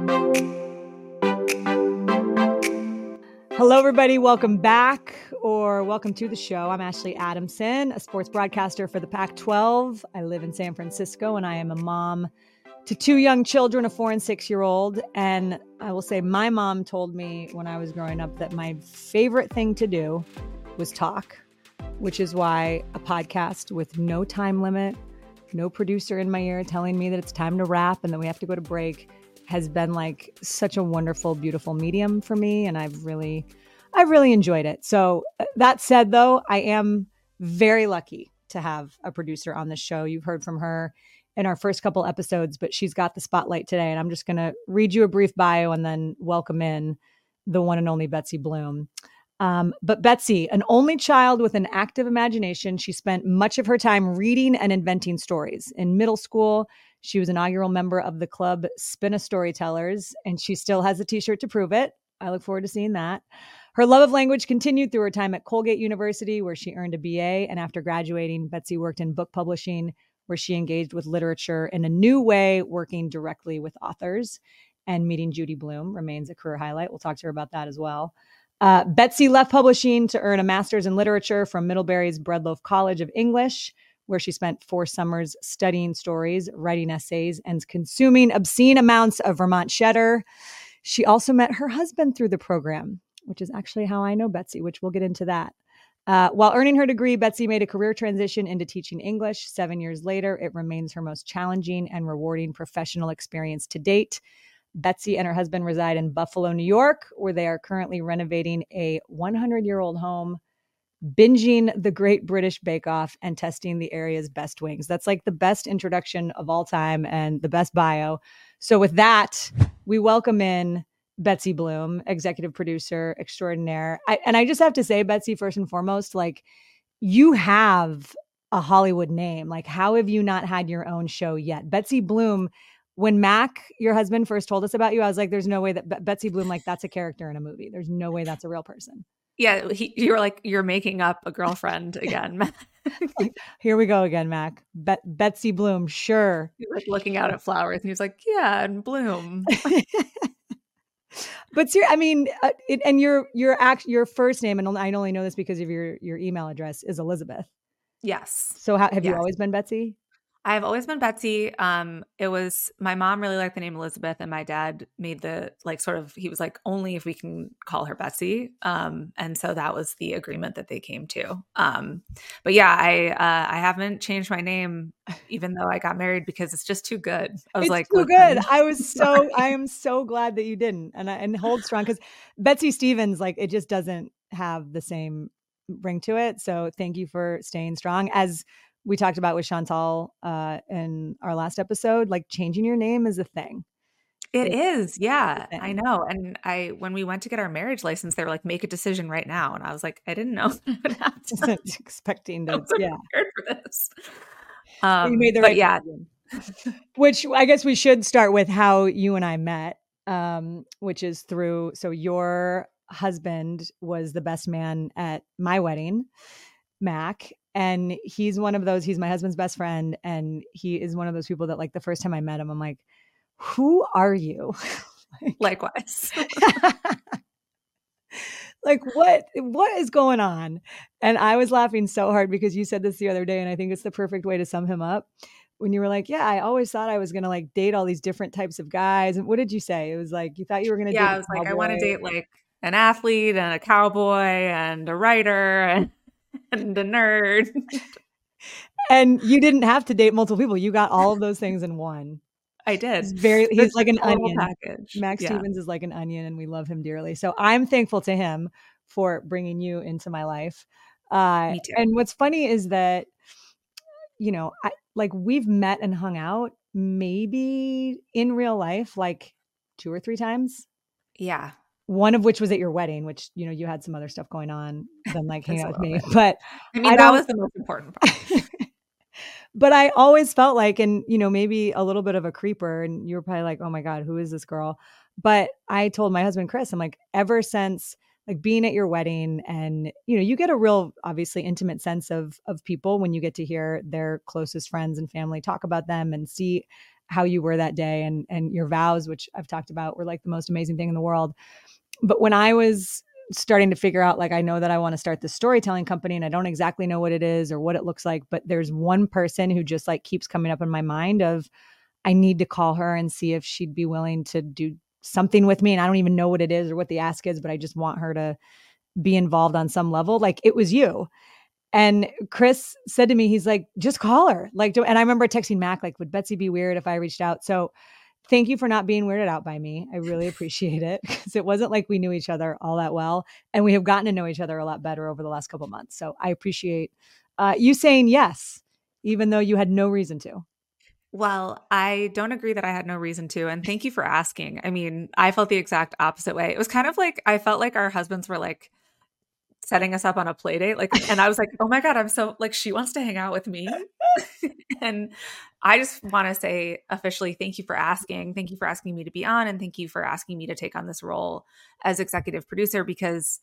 Hello, everybody. Welcome back or welcome to the show. I'm Ashley Adamson, a sports broadcaster for the Pac-12. I live in San Francisco and I am a mom to two young children, a 4- and 6-year-old. And I will say my mom told me when I was growing up that my favorite thing to do was talk, which is why a podcast with no time limit, no producer in my ear telling me that it's time to wrap and that we have to go to break has been like such a wonderful, beautiful medium for me. And I've really enjoyed it. So that said, though, I am very lucky to have a producer on the show. You've heard from her in our first couple episodes, but she's got the spotlight today. And I'm just going to read you a brief bio and then welcome in the one and only Betsy Bloom. But Betsy, an only child with an active imagination, she spent much of her time reading and inventing stories. In middle school, she was an inaugural member of the club Spin a Storytellers, and she still has a t-shirt to prove it. I look forward to seeing that. Her love of language continued through her time at Colgate University, where she earned a BA. And after graduating, Betsy worked in book publishing, where she engaged with literature in a new way, working directly with authors. And meeting Judy Blume remains a career highlight. We'll talk to her about that as well. Betsy left publishing to earn a master's in literature from Middlebury's Breadloaf College of English, where she spent 4 summers studying stories, writing essays, and consuming obscene amounts of Vermont cheddar. She also met her husband through the program, which is actually how I know Betsy, which we'll get into that. While earning her degree, Betsy made a career transition into teaching English. 7 years later, it remains her most challenging and rewarding professional experience to date. Betsy and her husband reside in Buffalo, New York, where they are currently renovating a 100-year-old home, binging the Great British Bake Off, and testing the area's best wings. That's like the best introduction of all time and the best bio. So with that, we welcome in Betsy Bloom, executive producer extraordinaire. And I just have to say, Betsy, first and foremost, like, you have a Hollywood name. Like, how have you not had your own show yet? Betsy Bloom, when Mac, your husband, first told us about you, I was like, there's no way that Betsy Bloom, like, that's a character in a movie. There's no way that's a real person. Yeah, you were like, you're making up a girlfriend again. Like, here we go again, Mac. Betsy Bloom, sure. He's like looking out at flowers, and he was like, yeah, and Bloom. But I mean, and your first name, and I only know this because of your email address, is Elizabeth. Yes. So have you always been Betsy? I've always been Betsy. It was my mom really liked the name Elizabeth, and my dad made he was like, only if we can call her Betsy. And so that was the agreement that they came to. But yeah, I haven't changed my name even though I got married because it's just too good. It's too good. I am so glad that you didn't, and hold strong, because Betsy Stevens, like, it just doesn't have the same ring to it. So thank you for staying strong. As we talked about with Chantal in our last episode, like, changing your name is a thing. It is. Yeah, I know. And when we went to get our marriage license, they were like, make a decision right now. And I was like, I didn't know that I would have to. Wasn't expecting to, yeah. Prepared for this. You made the right decision. Which I guess we should start with how you and I met, which is through, so your husband was the best man at my wedding, Mac. And he's one of those, he's my husband's best friend. And he is one of those people that, like, the first time I met him, I'm like, who are you? Likewise. Like, what is going on? And I was laughing so hard because you said this the other day, and I think it's the perfect way to sum him up. When you were like, yeah, I always thought I was going to, like, date all these different types of guys. And what did you say? It was like, you thought you were going to date I was like, I want to date like an athlete and a cowboy and a writer and a nerd. And you didn't have to date multiple people. You got all of those things in one. I did. He's like an onion package. Max Stevens is like an onion, and we love him dearly. So I'm thankful to him for bringing you into my life. Me too. And what's funny is that, you know, we've met and hung out maybe in real life, like 2 or 3 times. Yeah. One of which was at your wedding, which, you know, you had some other stuff going on than like hanging out with me. But I mean, that was the most important part. But I always felt like, and, you know, maybe a little bit of a creeper, and you were probably like, oh my God, who is this girl? But I told my husband, Chris, I'm like, ever since, like, being at your wedding, and, you know, you get a real, obviously, intimate sense of people when you get to hear their closest friends and family talk about them and see how you were that day, and your vows, which I've talked about, were like the most amazing thing in the world. But when I was starting to figure out, like, I know that I want to start this storytelling company and I don't exactly know what it is or what it looks like, but there's one person who just like keeps coming up in my mind of, I need to call her and see if she'd be willing to do something with me. And I don't even know what it is or what the ask is, but I just want her to be involved on some level. Like, it was you. And Chris said to me, he's like, just call her. Like, and I remember texting Mac, like, would Betsy be weird if I reached out? So thank you for not being weirded out by me. I really appreciate it, because it wasn't like we knew each other all that well. And we have gotten to know each other a lot better over the last couple of months. So I appreciate you saying yes, even though you had no reason to. Well, I don't agree that I had no reason to. And thank you for asking. I mean, I felt the exact opposite way. It was kind of like, I felt like our husbands were like setting us up on a play date. Like, and I was like, oh my God, I'm so like, she wants to hang out with me. And I just want to say officially, thank you for asking. Thank you for asking me to be on. And thank you for asking me to take on this role as executive producer, because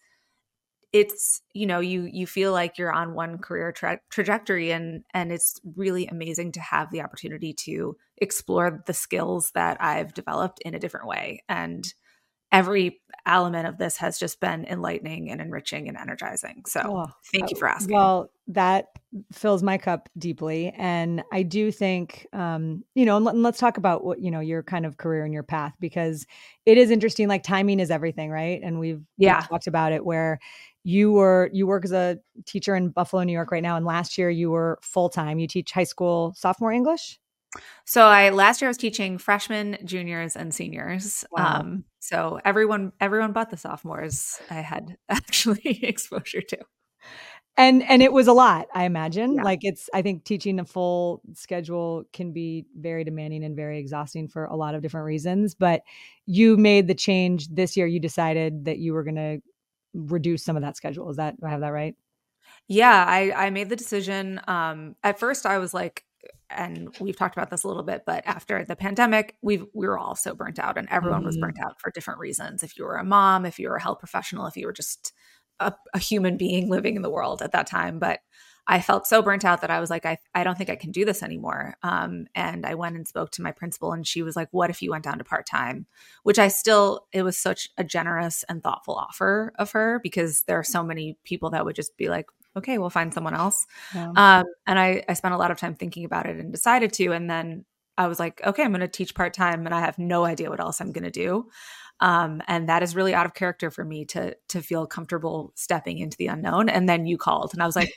it's, you feel like you're on one career trajectory, and it's really amazing to have the opportunity to explore the skills that I've developed in a different way. And every element of this has just been enlightening and enriching and energizing. So thank you for asking. Well, that fills my cup deeply. And I do think, and let's talk about what, your kind of career and your path, because it is interesting. Like, timing is everything, right? And we've talked about it, where you work as a teacher in Buffalo, New York right now. And last year you were full-time. You teach high school sophomore English. So last year I was teaching freshmen, juniors, and seniors. Wow. So everyone but the sophomores I had actually exposure to. And it was a lot, I imagine. Yeah. Like, I think teaching a full schedule can be very demanding and very exhausting for a lot of different reasons. But you made the change this year. You decided that you were going to reduce some of that schedule. Do I have that right? Yeah, I made the decision. At first I was like, and we've talked about this a little bit, but after the pandemic, we were all so burnt out, and everyone was burnt out for different reasons. If you were a mom, if you were a health professional, if you were just a human being living in the world at that time. But I felt so burnt out that I was like, I don't think I can do this anymore. And I went and spoke to my principal, and she was like, what if you went down to part-time? Which it was such a generous and thoughtful offer of her, because there are so many people that would just be like, okay, we'll find someone else. Yeah. And I spent a lot of time thinking about it and decided to. And then I was like, okay, I'm going to teach part-time, and I have no idea what else I'm going to do. And that is really out of character for me to feel comfortable stepping into the unknown. And then you called, and I was like,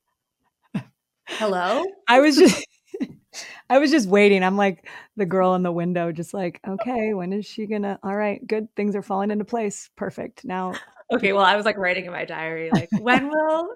hello? I was just waiting. I'm like the girl in the window, just like, okay, when is she gonna? All right, good. Things are falling into place. Perfect. Now. Okay. Well, I was like writing in my diary, like, when will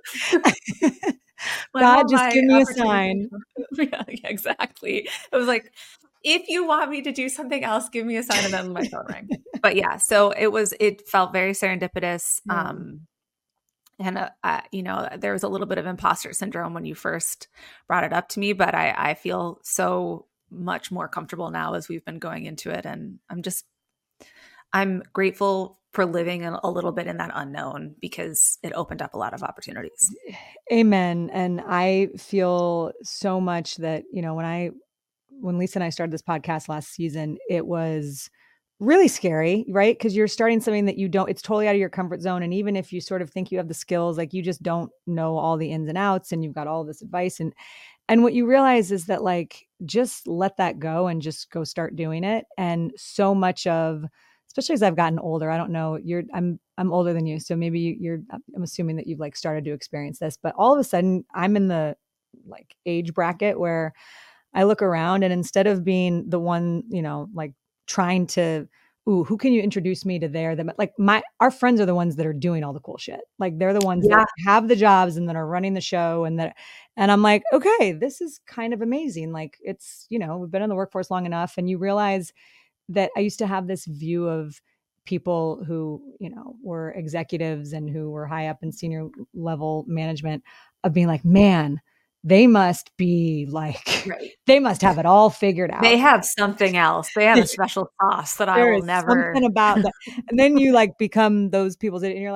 God, just give me a sign. Yeah, exactly. It was like, if you want me to do something else, give me a sign. And then my phone rang. But yeah, so it felt very serendipitous. And, there was a little bit of imposter syndrome when you first brought it up to me, but I feel so much more comfortable now as we've been going into it. And I'm grateful for living a little bit in that unknown, because it opened up a lot of opportunities. Amen. And I feel so much that, when Lisa and I started this podcast last season, it was really scary, right? Because you're starting something that it's totally out of your comfort zone. And even if you sort of think you have the skills, like, you just don't know all the ins and outs, and you've got all this advice. And what you realize is that, like, just let that go and just go start doing it. And so much of, especially as I've gotten older, I don't know, I'm older than you. So maybe I'm assuming that you've like started to experience this, but all of a sudden I'm in the like age bracket where I look around, and instead of being the one, like trying to, who can you introduce me to like our friends are the ones that are doing all the cool shit. Like, they're the ones that have the jobs and that are running the show, and I'm like, okay, this is kind of amazing. Like, it's, we've been in the workforce long enough, and you realize that I used to have this view of people who, were executives and who were high up in senior level management, of being like, man, they must be like, right. They must have it all figured out. They have something else. They have a special sauce that I will never. Something about that. And then you like become those people, and you're like,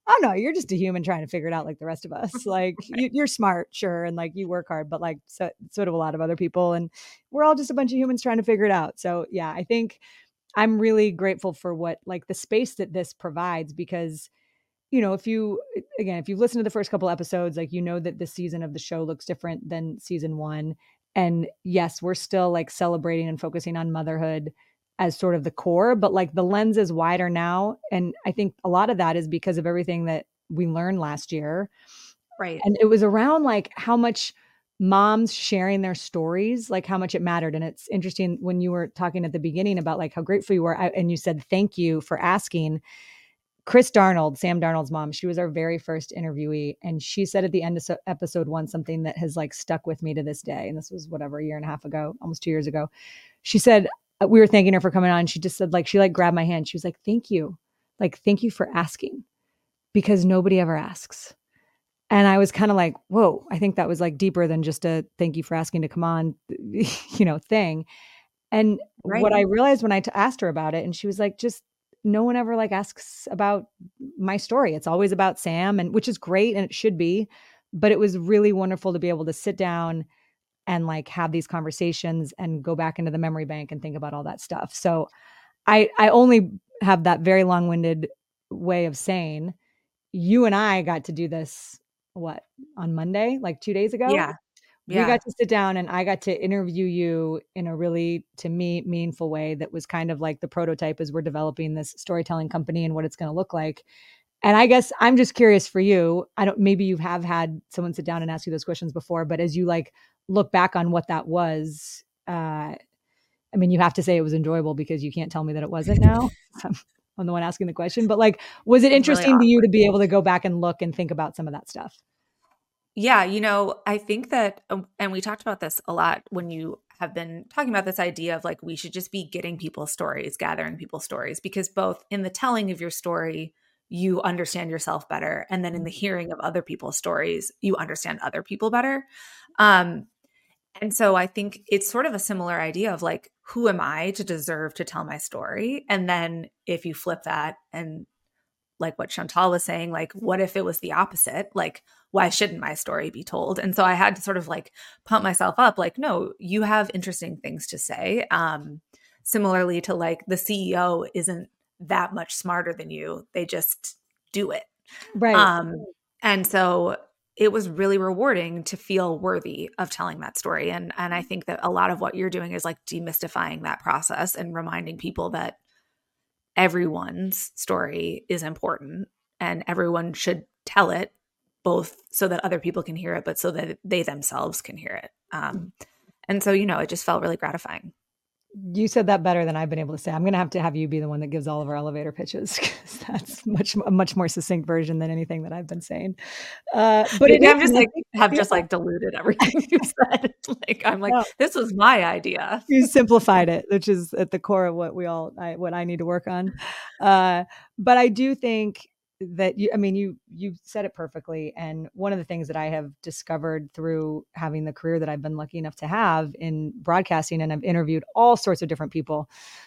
oh no, you're just a human trying to figure it out like the rest of us. Like Right. you're smart, sure, and like you work hard, but like so do a lot of other people, and we're all just a bunch of humans trying to figure it out. So yeah, I think I'm really grateful for what like the space that this provides because if you again, if you've listened to the first couple episodes, like that this season of the show looks different than season 1. And yes, we're still like celebrating and focusing on motherhood as sort of the core, but like the lens is wider now. And I think a lot of that is because of everything that we learned last year. Right. And it was around like how much moms sharing their stories, like how much it mattered. And it's interesting when you were talking at the beginning about like how grateful you were and you said, thank you for asking. Chris Darnold, Sam Darnold's mom, she was our very first interviewee. And she said at the end of episode 1, something that has like stuck with me to this day. And this was whatever, a year and a half ago, almost 2 years ago. She said, we were thanking her for coming on. She just said like, she like grabbed my hand. She was like, thank you. Like, thank you for asking because nobody ever asks. And I was kind of like, whoa, I think that was like deeper than just a thank you for asking to come on, thing. And what Right. I realized when I asked her about it, and she was like, just no one ever like asks about my story. It's always about Sam, and which is great and it should be. But it was really wonderful to be able to sit down and like have these conversations and go back into the memory bank and think about all that stuff. So I only have that very long-winded way of saying you and I got to do this what on Monday, like 2 days ago. Yeah. We Yeah. got to sit down and I got to interview you in a really, to me, meaningful way that was kind of like the prototype as we're developing this storytelling company and what it's going to look like. And I guess I'm just curious for you. Maybe you have had someone sit down and ask you those questions before, but as you like look back on what that was, I mean, you have to say it was enjoyable because you can't tell me that it wasn't now. I'm the one asking the question, but like, was it Really interesting to you awkward. to be able to go back and look and think about some of that stuff? Yeah, I think that, and we talked about this a lot when you have been talking about this idea of like, we should just be getting people's stories, gathering people's stories, because both in the telling of your story, you understand yourself better. And then in the hearing of other people's stories, you understand other people better. Um, and so I think it's sort of a similar idea of like, who am I to deserve to tell my story? And then if you flip that and like what Chantal was saying, like, what if it was the opposite? Like, why shouldn't my story be told? And so I had to sort of like pump myself up, like, no, you have interesting things to say. Similarly to like the CEO isn't that much smarter than you. They just do it. Right. Um, and so it was really rewarding to feel worthy of telling that story. And I think that a lot of what you're doing is like demystifying that process and reminding people that everyone's story is important and everyone should tell it, both so that other people can hear it, but so that they themselves can hear it. And so, it just felt really gratifying. You said that better than I've been able to say. I'm going to have you be the one that gives all of our elevator pitches because that's a much more succinct version than anything that I've been saying. But it Maybe is, I'm just like, have yeah, just like diluted everything you said. Like, I'm like, no, this was my idea. you simplified it, which is at the core of what I need to work on. But I do think that you said it perfectly. And one of the things that I have discovered through having the career that I've been lucky enough to have in broadcasting, and I've interviewed all sorts of different people.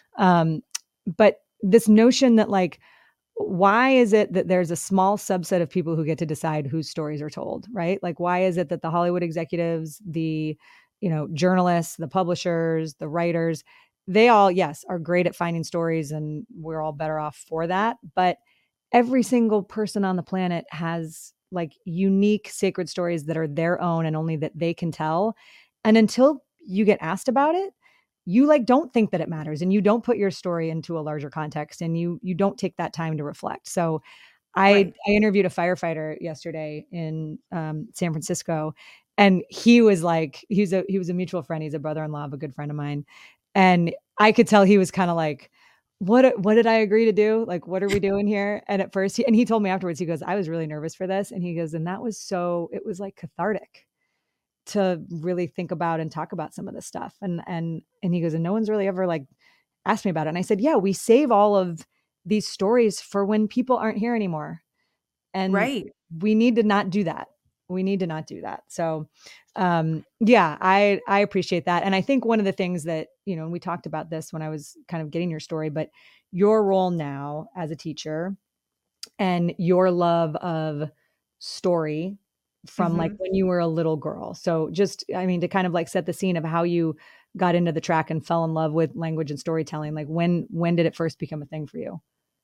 But this notion that like, why is it that there's a small subset of people who get to decide whose stories are told, right? Like, why is it that the Hollywood executives, the, journalists, the publishers, the writers, they all, yes, are great at finding stories and we're all better off for that. But every single person on the planet has like unique sacred stories that are their own and only that they can tell. And until you get asked about it, you like don't think that it matters and you don't put your story into a larger context and you don't take that time to reflect. So Right. I interviewed a firefighter yesterday in San Francisco, and he was like, he was a mutual friend. He's a brother-in-law of a good friend of mine, and I could tell he was kind of like, what did I agree to do? Like, what are we doing here? And at first, he told me afterwards, he goes, I was really nervous for this, and he goes, and that was it was like cathartic to really think about and talk about some of this stuff. And he goes, and no one's really ever like asked me about it. And I said, yeah, we save all of these stories for when people aren't here anymore. And Right. we need to not do that. We need to not do that. So yeah, I appreciate that. And I think one of the things that, and we talked about this when I was kind of getting your story, but your role now as a teacher and your love of story from like Mm-hmm. when you were a little girl. So just, I mean, to kind of like set the scene of how you got into the track and fell in love with language and storytelling, like when did it first become a thing for you?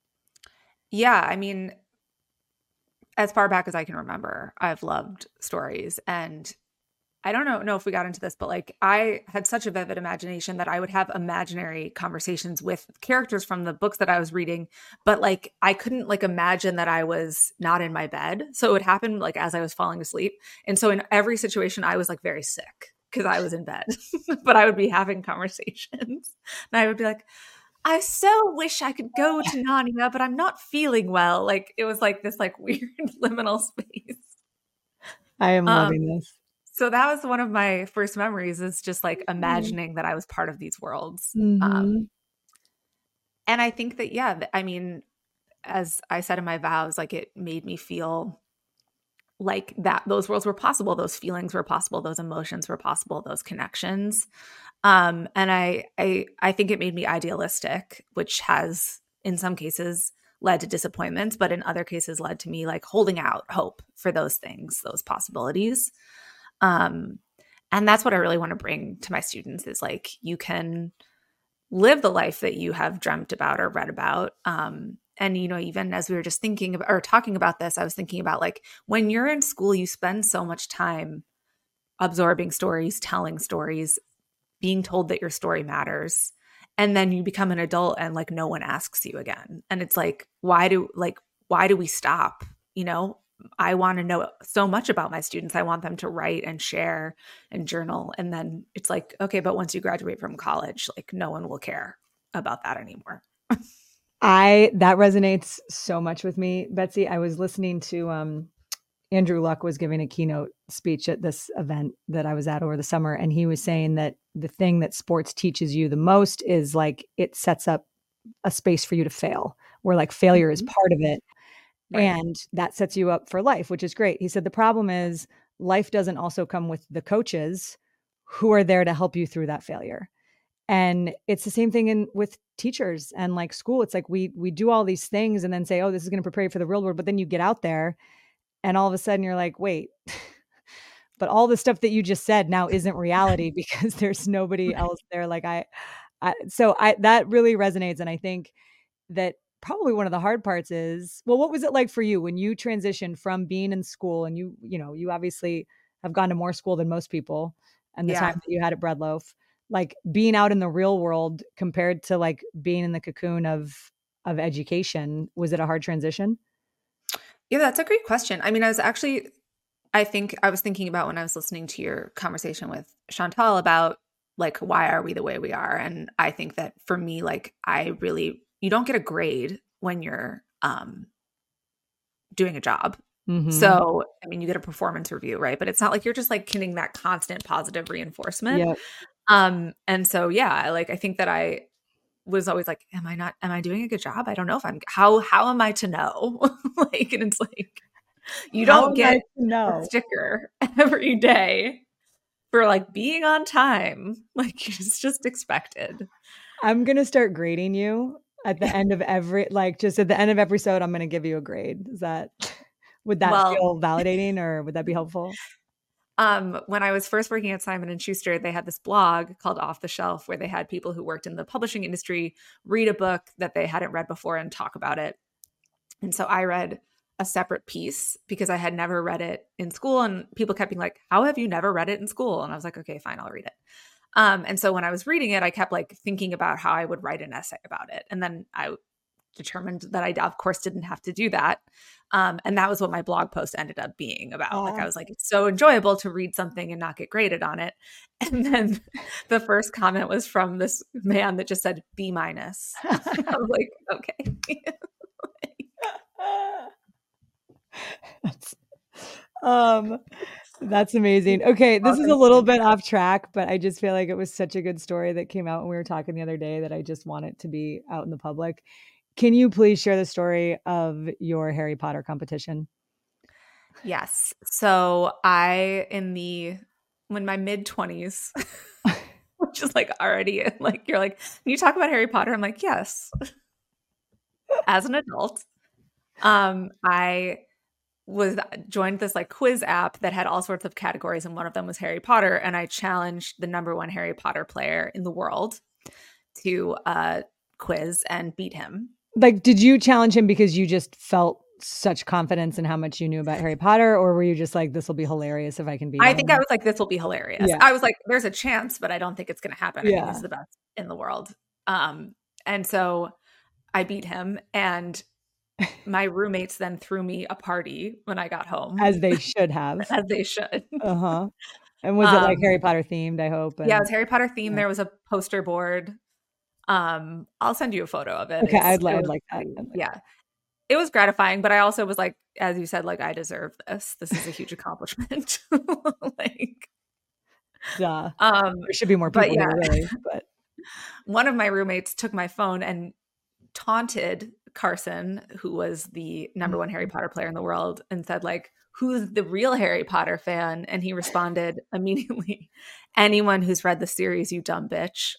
Yeah, I mean, as far back as I can remember, I've loved stories. And I don't know if we got into this, but like I had such a vivid imagination that I would have imaginary conversations with characters from the books that I was reading, but like I couldn't like imagine that I was not in my bed. So it would happen like as I was falling asleep. And so in every situation I was like very sick because I was in bed, but I would be having conversations and I would be like, I so wish I could go to Narnia, but I'm not feeling well. Like it was like this like weird liminal space. I am Um, loving this. so that was one of my first memories is just like imagining that I was part of these worlds. Mm-hmm. And I think that, yeah, I mean, as I said in my vows, like it made me feel like that those worlds were possible, those feelings were possible, those emotions were possible, those connections. And I think it made me idealistic, which has in some cases led to disappointments, but in other cases led to me like holding out hope for those things, those possibilities. Um, and that's what I really want to bring to my students is like you can live the life that you have dreamt about or read about. And you know, even as we were just thinking about or talking about this, I was thinking about like when you're in school, you spend so much time absorbing stories, telling stories, being told that your story matters. And then you become an adult and like no one asks you again. And it's like, why do we stop? You know, I want to know so much about my students. I want them to write and share and journal. And then it's like, okay, but once you graduate from college, like no one will care about that anymore. That resonates so much with me, Betsy. I was listening to Andrew Luck was giving a keynote speech at this event that I was at over the summer, and he was saying that the thing that sports teaches you the most is like it sets up a space for you to fail, where like failure is Mhm. part of it, Right. and that sets you up for life, which is great. He said the problem is life doesn't also come with the coaches who are there to help you through that failure. And it's the same thing in with teachers and like school. It's like we do all these things and then say, oh, this is going to prepare you for the real world. But then you get out there and all of a sudden you're like, wait, but all the stuff that you just said now isn't reality because there's nobody else there. Like I that really resonates. And I think that probably one of the hard parts is, well, what was it like for you when you transitioned from being in school and you know, you obviously have gone to more school than most people and the time Yeah. that you had at Breadloaf, like being out in the real world compared to like being in the cocoon of education, was it a hard transition? Yeah, that's a great question. I mean, I think I was thinking about when I was listening to your conversation with Chantal about like, why are we the way we are? And I think that for me, like, you don't get a grade when you're doing a job. Mhm. So, I mean, you get a performance review, right? But it's not like you're just like getting that constant positive reinforcement. Yep. And so, yeah, I think that I was always like, am I doing a good job? I don't know if how am I to know? Like, and it's like, you How don't am I get to a know? sticker every day for like being on time. Like it's just expected. I'm gonna start grading you at the end of every like, just at the end of episode, I'm gonna give you a grade. Is that would that Well, feel validating or would that be helpful? when I was first working at Simon and Schuster, they had this blog called Off the Shelf where they had people who worked in the publishing industry read a book that they hadn't read before and talk about it. And so I read a separate piece because I had never read it in school. And people kept being like, how have you never read it in school? And I was like, okay, fine, I'll read it. And so when I was reading it, I kept like thinking about how I would write an essay about it. And then I determined that I, of course, didn't have to do that. And that was what my blog post ended up being about. Like, I was like, it's so enjoyable to read something and not get graded on it. And then the first comment was from this man that just said B minus. I was like, okay. That's, um, that's amazing. Okay, this is a little bit off track, but I just feel like it was such a good story that came out when we were talking the other day that I just want it to be out in the public. Can you please share the story of your Harry Potter competition? Yes. So when my mid 20s, which is like already like, you're like, can you talk about Harry Potter? I'm like, yes, as an adult. I joined this like quiz app that had all sorts of categories, and one of them was Harry Potter, and I challenged the number one Harry Potter player in the world to quiz and beat him. Like, did you challenge him because you just felt such confidence in how much you knew about Harry Potter, or were you just like, this will be hilarious if I can beat him? I think I was like, this will be hilarious. Yeah. I was like, there's a chance, but I don't think it's going to happen. I think Yeah. he's the best in the world. And so I beat him, and my roommates then threw me a party when I got home. As they should have. As they should. Uh-huh. And was it like Harry Potter themed, I hope? Yeah, it was Harry Potter themed. Yeah. There was a poster board. I'll send you a photo of it. Okay, I'd like that. Yeah. It was gratifying, but I also was like, as you said, like, I deserve this. This is a huge accomplishment. Like, duh. There should be more people here, really. But one of my roommates took my phone and taunted Carson, who was the number one Harry Potter player in the world, and said, like, who's the real Harry Potter fan? And he responded immediately, anyone who's read the series, you dumb bitch.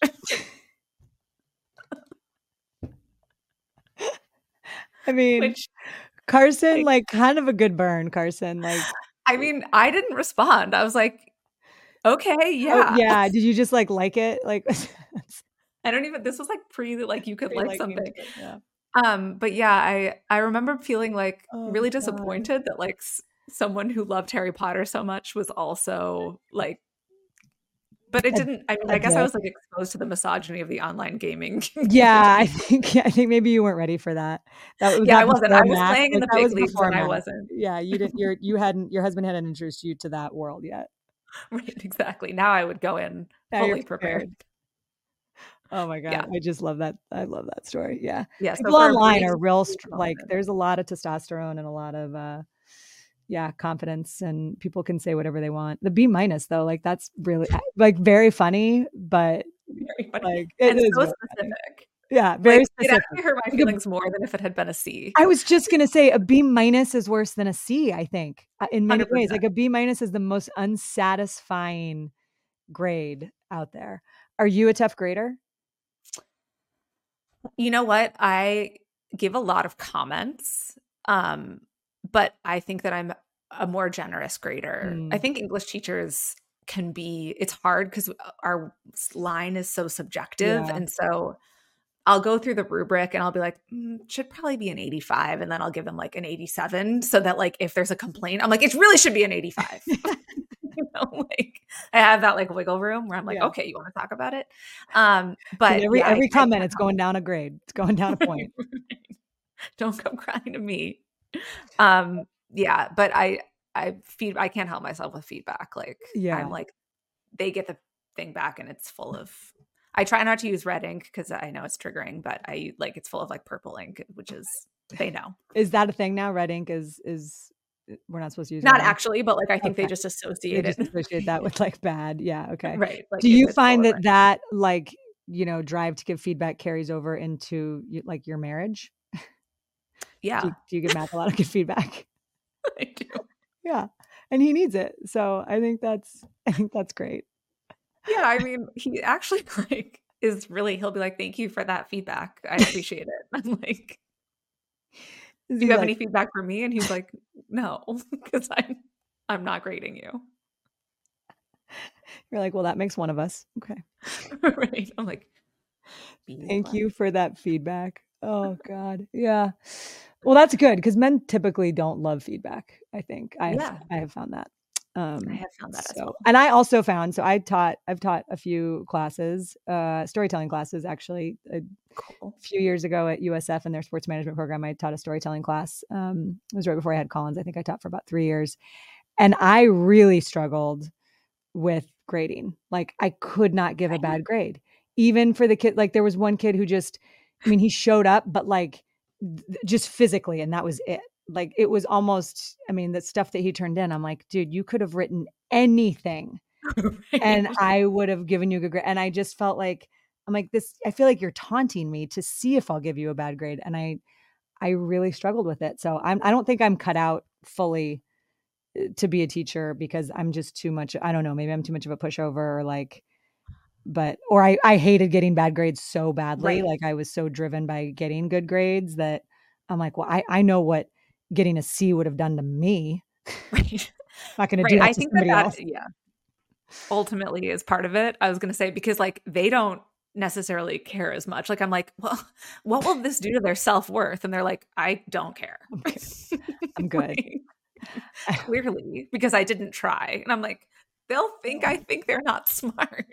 I mean, Carson, like, kind of a good burn, Carson. Like, I mean, I didn't respond. I was like, okay, yeah. Oh, yeah. Did you just like it? Like, I don't even, this was like like you could like something. Yeah. But yeah, I remember feeling like really disappointed that like someone who loved Harry Potter so much was also like, but it didn't, I mean, I guess I was like exposed to the misogyny of the online gaming. Yeah, I think maybe you weren't ready for that. I wasn't. I was playing in the big leagues when I wasn't. Yeah, you didn't, your husband hadn't introduced you to that world yet. Right, exactly. Now I would go in fully prepared. Oh my God. Yeah. I just love that. I love that story. Yeah. Yeah. People online are real, like, there's a lot of testosterone and a lot of, confidence, and people can say whatever they want. The B- though, like, that's really like very funny, but very funny. Like, it is so specific. Funny. Yeah. Very specific. It actually hurt my feelings more than if it had been a C. I was just going to say a B- is worse than a C, I think, in many 100%. Ways. Like, a B- is the most unsatisfying grade out there. Are you a tough grader? You know what? I give a lot of comments, but I think that I'm a more generous grader. I think English teachers can be, it's hard because our line is so subjective. Yeah. And so I'll go through the rubric and I'll be like, should probably be an 85. And then I'll give them like an 87 so that like if there's a complaint, I'm like, it really should be an 85. You know, like I have that like wiggle room where I'm like, okay, you want to talk about it? But every comment, it's going down a grade. It's going down a point. Don't come crying to me. Yeah, but I can't help myself with feedback. Like, I'm like, they get the thing back and it's full of, I try not to use red ink because I know it's triggering, but I like, it's full of like purple ink, which is, they know. Is that a thing now? Red ink is we're not supposed to use it. Not actually, but like, I think they just associate that with like bad. Yeah. Okay. Right. Like, do you find that like, drive to give feedback carries over into like your marriage? Yeah. Do you give Matt a lot of good feedback? I do. Yeah. And he needs it. So I think that's great. Yeah. I mean, he actually like is really, he'll be like, thank you for that feedback. I appreciate it. I'm like, do you have any feedback for me? And he's like, no, because I'm not grading you. You're like, well, that makes one of us. Okay. Right. I'm like, thank you for that feedback. Oh God. Yeah. Well, that's good because men typically don't love feedback. I think I have found that. I have found that as well. And I also found, so I've taught a few classes, storytelling classes, actually. A few years ago at USF in their sports management program, I taught a storytelling class. It was right before I had Collins. I think I taught for about 3 years. And I really struggled with grading. Like, I could not give a bad grade. Even for the kid, like there was one kid who just, he showed up, but like just physically, and that was it. Like, it was almost, the stuff that he turned in, I'm like, dude, you could have written anything right. And I would have given you a good grade. And I just felt like, I'm like, I feel like you're taunting me to see if I'll give you a bad grade. And I really struggled with it. So I don't think I'm cut out fully to be a teacher because I'm just too much. I don't know. Maybe I'm too much of a pushover or like, or I hated getting bad grades so badly. Right. Like I was so driven by getting good grades that I'm like, well, I know what getting a C would have done to me. Right. I'm not going to do Right. that I to think somebody else. yeah, ultimately is part of it. I was going to say, because like they don't necessarily care as much. Like I'm like, well, what will this do to their self-worth? And they're like, I don't care. Okay. I'm good. Like, clearly, because I didn't try. And I'm like, they'll think I think they're not smart.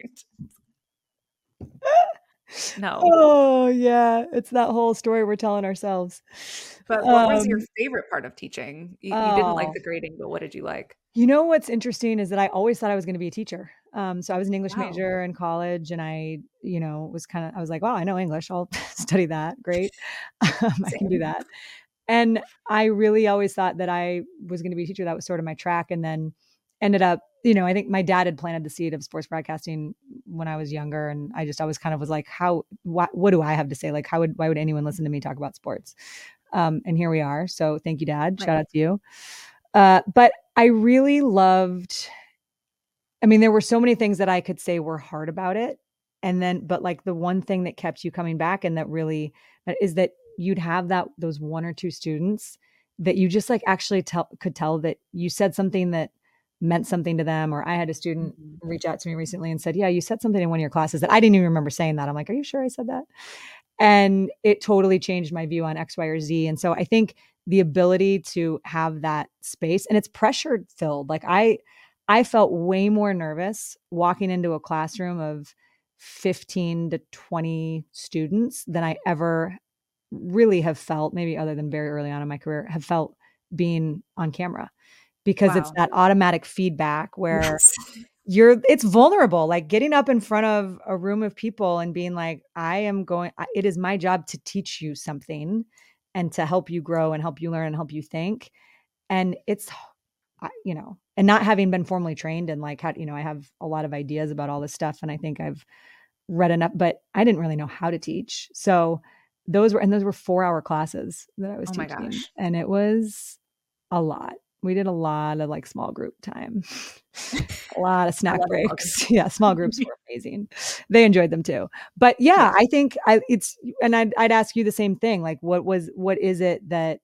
No. Oh yeah, it's that whole story we're telling ourselves. But what was your favorite part of teaching? You didn't like the grading, but what did you like? You know what's interesting is that I always thought I was going to be a teacher. So I was an English Wow. major in college, and I, I was like, wow, I know English. I'll study that. Great, I can do Same. that. And I really always thought that I was going to be a teacher. That was sort of my track, and then ended up, I think my dad had planted the seed of sports broadcasting when I was younger, and I just always kind of was like, what do I have to say? Like, why would anyone listen to me talk about sports? And here we are. So thank you, Dad. Right. Shout out to you. But I really loved, there were so many things that I could say were hard about it. But like the one thing that kept you coming back and that really is that you'd have those one or two students that you just like actually could tell that you said something that meant something to them. Or I had a student reach out to me recently and said, yeah, you said something in one of your classes that I didn't even remember saying that. I'm like, are you sure I said that? And it totally changed my view on X, Y, or Z. And so I think the ability to have that space, and it's pressure filled. Like I felt way more nervous walking into a classroom of 15 to 20 students than I ever really have felt, maybe other than very early on in my career, have felt being on camera, because it's that automatic feedback where it's vulnerable, like getting up in front of a room of people and being like, it is my job to teach you something and to help you grow and help you learn and help you think. And it's, and not having been formally trained and like, how, I have a lot of ideas about all this stuff. And I think I've read enough, but I didn't really know how to teach. So those were 4-hour classes that I was teaching. My gosh. And it was a lot. We did a lot of like small group time, a lot of snack breaks. Yeah. Small groups were amazing. They enjoyed them too. But yeah, I think I'd ask you the same thing. Like, what is it that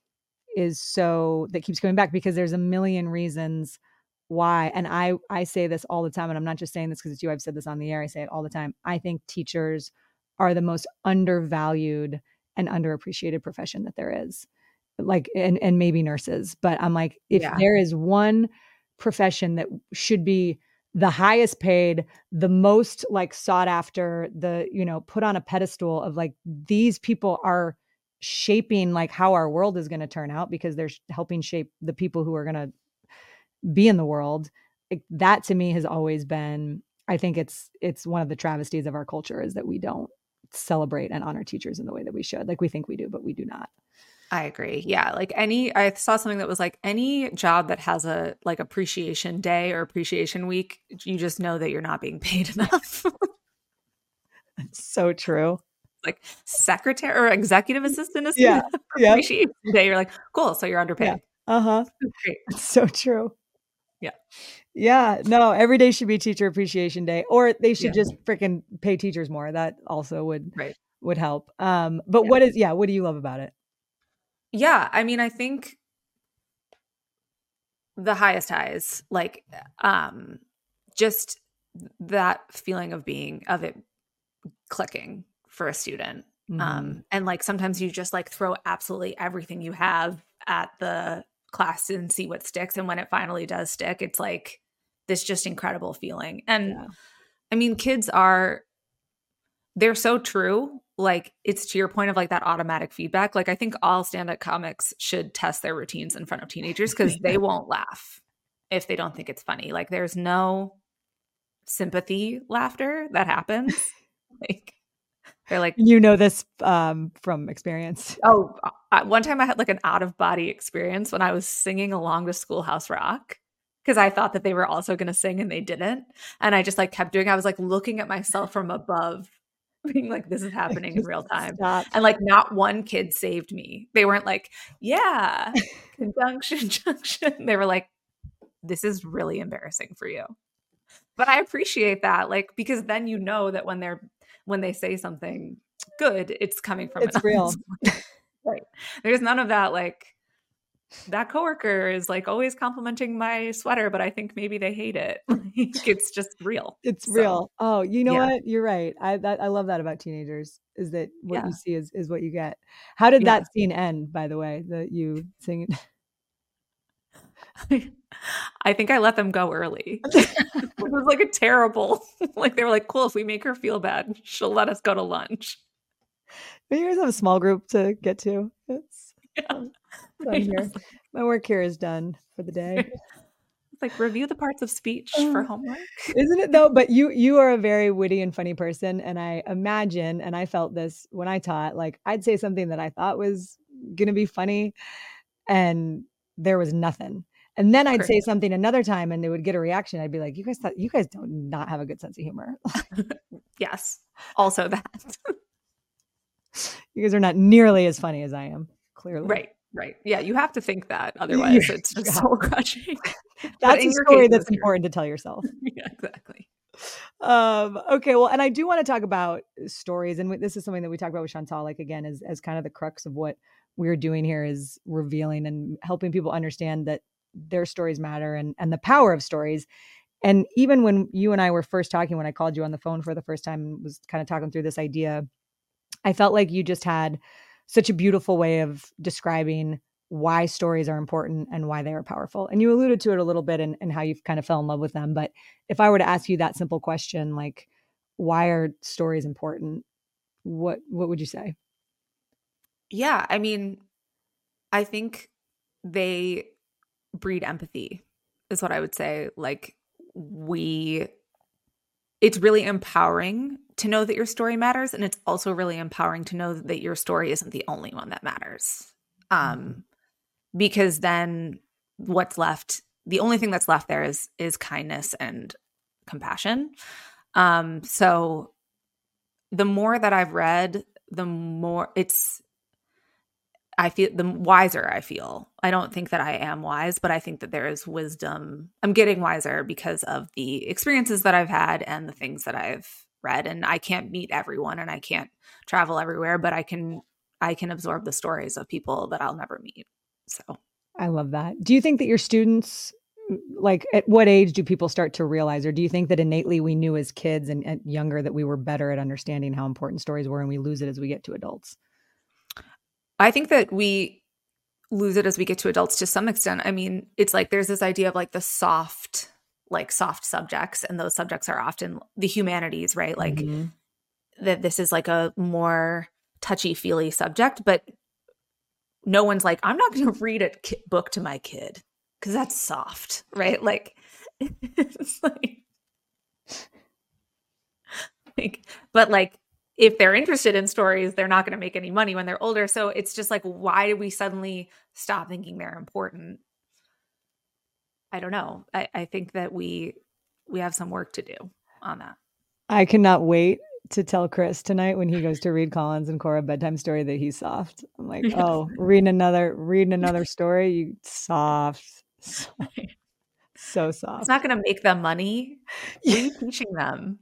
keeps coming back? Because there's a million reasons why. And I say this all the time, and I'm not just saying this because it's you. I've said this on the air. I say it all the time. I think teachers are the most undervalued and underappreciated profession that there is. Like, and maybe nurses, but I'm like, if there is one profession that should be the highest paid, the most like sought after, put on a pedestal of like, these people are shaping like how our world is going to turn out, because they're helping shape the people who are going to be in the world. Like, that to me has always been, I think it's one of the travesties of our culture, is that we don't celebrate and honor teachers in the way that we should. Like, we think we do, but we do not. I agree. Yeah. Like I saw something that was like any job that has a like appreciation day or appreciation week, you just know that you're not being paid enough. That's so true. Like secretary or executive assistant appreciation day. You're like, cool. So you're underpaid. Yeah. Uh-huh. Great. It's so true. Yeah. Yeah. No, every day should be Teacher Appreciation Day, or they should just freaking pay teachers more. That also would help. But what do you love about it? Yeah. I mean, I think the highest highs, like, just that feeling of it clicking for a student. And like, sometimes you just like throw absolutely everything you have at the class and see what sticks. And when it finally does stick, it's like this just incredible feeling. And I mean, kids they're so true. Like, it's to your point of like that automatic feedback. Like, I think all stand-up comics should test their routines in front of teenagers, because they won't laugh if they don't think it's funny. Like, there's no sympathy laughter that happens. Like, they're like, this from experience. Oh, one time I had like an out-of-body experience when I was singing along to Schoolhouse Rock, because I thought that they were also going to sing and they didn't. And I just like kept doing, I was like looking at myself from above, being like, this is happening in real time. Stop. And like, not one kid saved me. They weren't like, yeah, conjunction, junction. They were like, this is really embarrassing for you. But I appreciate that. Like, because then you know that when they say something good, it's coming from it's real. Right. There's none of that, like, that coworker is like always complimenting my sweater, but I think maybe they hate it. It's just real. It's So, real. Oh, you know yeah. what? You're right. I love that about teenagers is that what you Yeah. see is what you get. How did Yeah. that scene end, by the way, that you singing? I think I let them go early. It was like a terrible, like they were like, cool, if we make her feel bad, she'll let us go to lunch. But you guys have a small group to get to. It's Yeah. done here. My work here is done for the day. It's like review the parts of speech for homework. Isn't it though? But you are a very witty and funny person, and I imagine, and I felt this when I taught, like I'd say something that I thought was gonna be funny, and there was nothing. And then I'd say something another time, and it would get a reaction. I'd be like, you guys don't not have a good sense of humor." Yes. Also that. You guys are not nearly as funny as I am, clearly. Right. Right. Yeah. You have to think that. Otherwise, it's just soul crushing. That's a story that's important to tell yourself. Yeah, exactly. Okay. Well, and I do want to talk about stories. And this is something that we talk about with Chantal, like again, as kind of the crux of what we're doing here is revealing and helping people understand that their stories matter and the power of stories. And even when you and I were first talking, when I called you on the phone for the first time and was kind of talking through this idea, I felt like you just had such a beautiful way of describing why stories are important and why they are powerful. And you alluded to it a little bit and how you've kind of fell in love with them. But if I were to ask you that simple question, like, why are stories important? What would you say? Yeah. I mean, I think they breed empathy is what I would say. Like it's really empowering to know that your story matters. And it's also really empowering to know that your story isn't the only one that matters. Because then what's left, the only thing that's left there is kindness and compassion. So the more that I've read, the more the wiser I feel. I don't think that I am wise, but I think that there is wisdom. I'm getting wiser because of the experiences that I've had and the things that I've read. And I can't meet everyone and I can't travel everywhere, but I can absorb the stories of people that I'll never meet. So I love that. Do you think that your students, like at what age do people start to realize, or do you think that innately we knew as kids and younger that we were better at understanding how important stories were and we lose it as we get to adults? I think that we lose it as we get to adults to some extent. I mean, it's like there's this idea of like the soft subjects, and those subjects are often the humanities, right? Like that this is like a more touchy-feely subject, but no one's like, I'm not going to read a book to my kid because that's soft, right? Like, it's but like, if they're interested in stories, they're not going to make any money when they're older. So it's just like, why did we suddenly stop thinking they're important? I don't know. I think that we have some work to do on that. I cannot wait to tell Chris tonight when he goes to read Collins and Cora bedtime story that he's soft. I'm like, oh, reading another story, you soft. So soft. It's not going to make them money. What are you teaching them?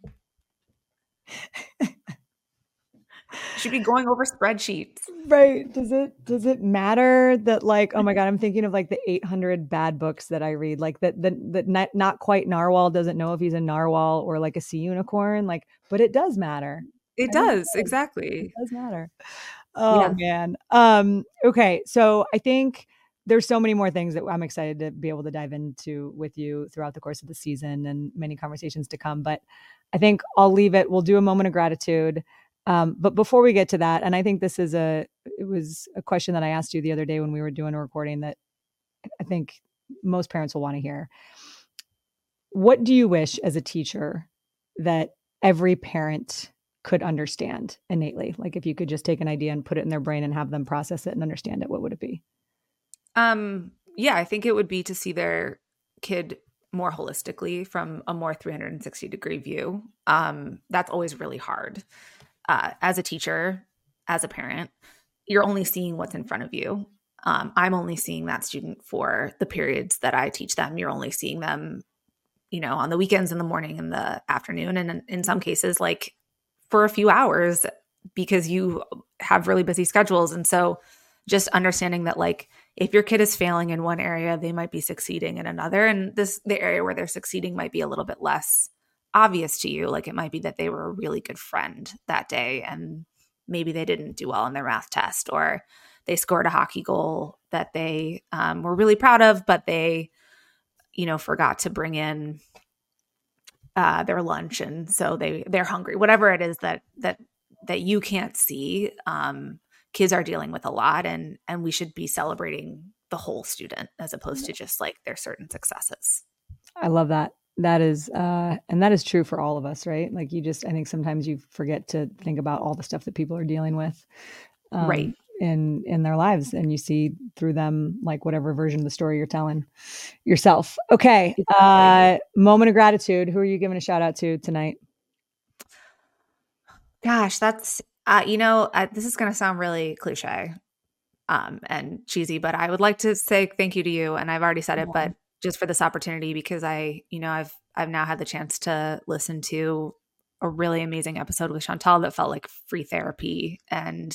Should be going over spreadsheets. Right. Does it matter that like, oh my God, I'm thinking of like the 800 bad books that I read, like that not quite narwhal doesn't know if he's a narwhal or like a sea unicorn, like, but it does matter. It does. Exactly. It does matter. Oh yeah. Man. Okay. So I think there's so many more things that I'm excited to be able to dive into with you throughout the course of the season and many conversations to come, but I think I'll leave it. We'll do a moment of gratitude. But before we get to that, and I think it was a question that I asked you the other day when we were doing a recording that I think most parents will want to hear. What do you wish as a teacher that every parent could understand innately? Like if you could just take an idea and put it in their brain and have them process it and understand it, what would it be? Yeah, I think it would be to see their kid more holistically from a more 360-degree view. That's always really hard. As a teacher, as a parent, you're only seeing what's in front of you. I'm only seeing that student for the periods that I teach them. You're only seeing them, on the weekends, in the morning, in the afternoon, and in some cases, like for a few hours because you have really busy schedules. And so just understanding that like if your kid is failing in one area, they might be succeeding in another. And the area where they're succeeding might be a little bit less obvious to you. Like it might be that they were a really good friend that day and maybe they didn't do well in their math test, or they scored a hockey goal that they were really proud of, but they, forgot to bring in their lunch. And so they're hungry, whatever it is that you can't see. Kids are dealing with a lot, and we should be celebrating the whole student as opposed to just like their certain successes. I love that. That is, and that is true for all of us, right? Like I think sometimes you forget to think about all the stuff that people are dealing with, right, in their lives, and you see through them, like whatever version of the story you're telling yourself. Okay. Moment of gratitude. Who are you giving a shout out to tonight? Gosh, that's, this is going to sound really cliche, and cheesy, but I would like to say thank you to you. And I've already said it, but just for this opportunity, because I've now had the chance to listen to a really amazing episode with Chantal that felt like free therapy, and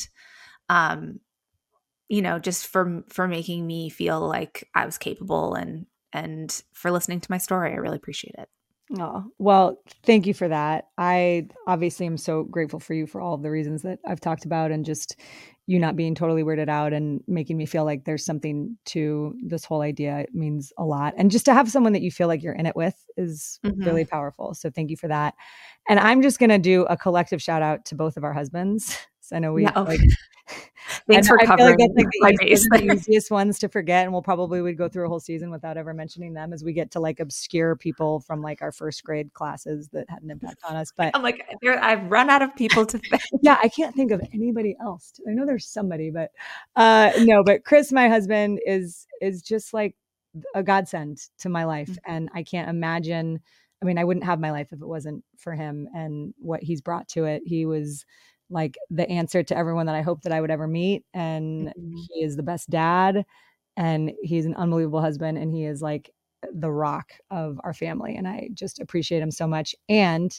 just for making me feel like I was capable, and for listening to my story. I really appreciate it. Oh, well, thank you for that. I obviously am so grateful for you for all of the reasons that I've talked about, and just you not being totally weirded out and making me feel like there's something to this whole idea. It means a lot. And just to have someone that you feel like you're in it with is really powerful. So thank you for that. And I'm just going to do a collective shout out to both of our husbands. So I know we thanks for covering. I feel like that's like the easiest ones to forget, and we'll probably would go through a whole season without ever mentioning them, as we get to like obscure people from like our first grade classes that had an impact on us. But I'm like, I've run out of people to thank. Yeah, I can't think of anybody else. I know there's somebody, but no. But Chris, my husband, is just like a godsend to my life, and I can't imagine. I mean, I wouldn't have my life if it wasn't for him and what he's brought to it. He was like the answer to everyone that I hoped that I would ever meet. And he is the best dad, and he's an unbelievable husband, and he is like the rock of our family. And I just appreciate him so much. And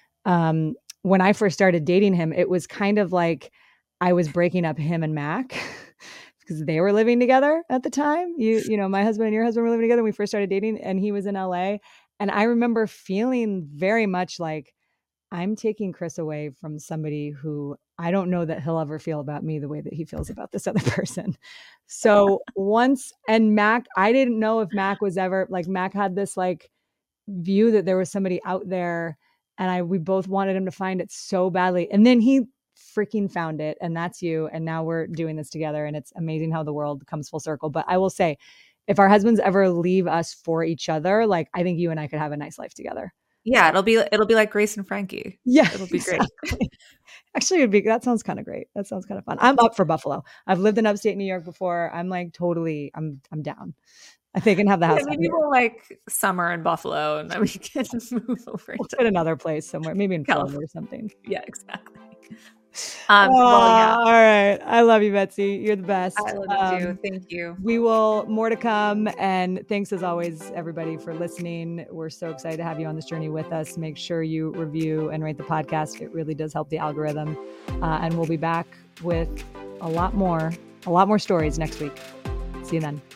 when I first started dating him, it was kind of like I was breaking up him and Mac because they were living together at the time. My husband and your husband were living together when we first started dating, and he was in LA. And I remember feeling very much like, I'm taking Chris away from somebody who I don't know that he'll ever feel about me the way that he feels about this other person. So and Mac, I didn't know if Mac was ever like, Mac had this like view that there was somebody out there, and we both wanted him to find it so badly. And then he freaking found it, and that's you. And now we're doing this together, and it's amazing how the world comes full circle. But I will say, if our husbands ever leave us for each other, like I think you and I could have a nice life together. Yeah, it'll be like Grace and Frankie. Yeah, it'll be great. Actually, that sounds kind of great. That sounds kind of fun. I'm up for Buffalo. I've lived in upstate New York before. I'm like totally, I'm down. I think I can have the house. Maybe we'll like summer in Buffalo, and then we can move over to another place somewhere, maybe in Florida or something. Yeah, exactly. All right. I love you, Betsy. You're the best. I love you too. Thank you. We will more to come. And thanks as always, everybody, for listening. We're so excited to have you on this journey with us. Make sure you review and rate the podcast. It really does help the algorithm. And we'll be back with a lot more stories next week. See you then.